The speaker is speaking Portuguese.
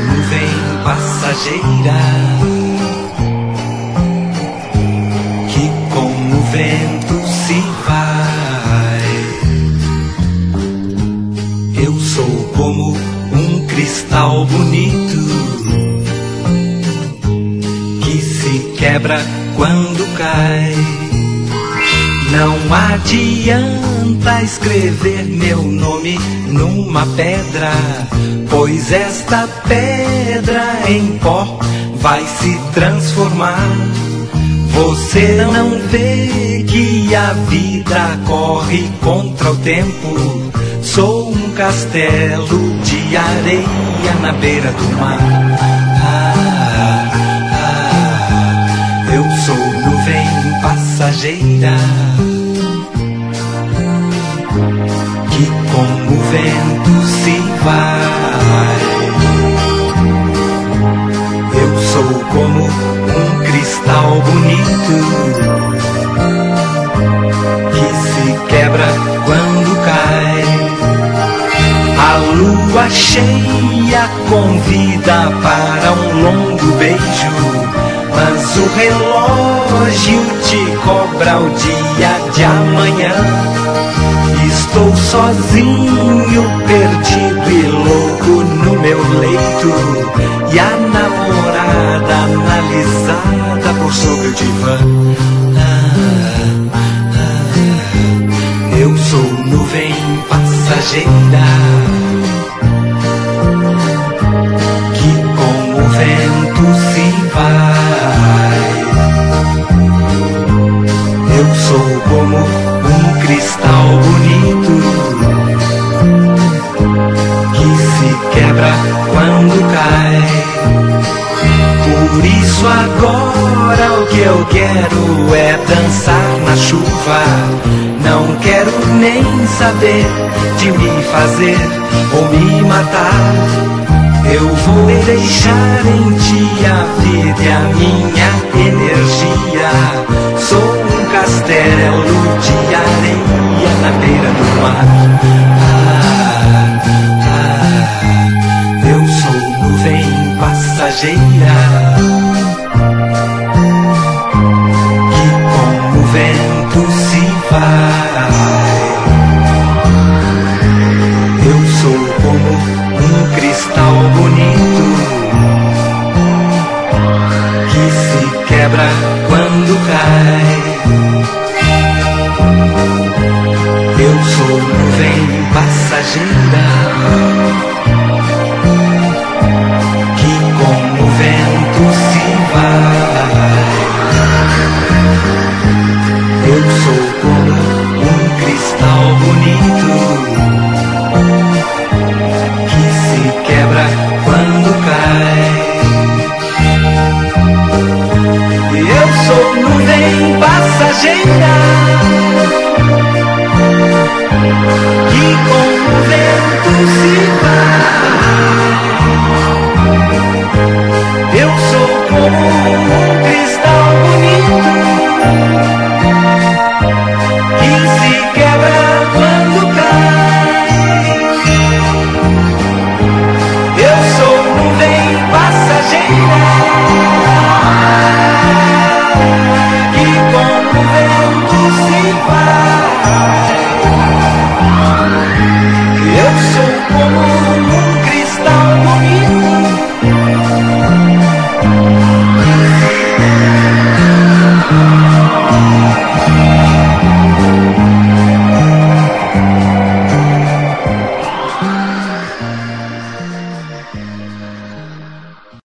nuvem passageira que com o vento se vai. Eu sou como um cristal bonito que se quebra quando cai. Não adianta escrever meu nome numa pedra, pois esta pedra em pó vai se transformar. Você não vê que a vida corre contra o tempo? Sou um castelo de areia na beira do mar. Eu sou nuvem passageira que com o vento se vai. Eu sou como um cristal bonito que se quebra quando cai. A lua cheia convida para um longo beijo, mas o relógio te cobra o dia de amanhã. Estou sozinho, perdido e louco no meu leito, e a namorada analisada por sobre o divã. Eu sou nuvem passageira que com o vento se vai. Eu sou como um cristal bonito que se quebra quando cai. Por isso agora o que eu quero é dançar na chuva. Não quero nem saber de me fazer ou me matar. Eu vou deixar em ti a vida e a minha energia. Sou um castelo de areia na beira do mar. Eu sou nuvem passageira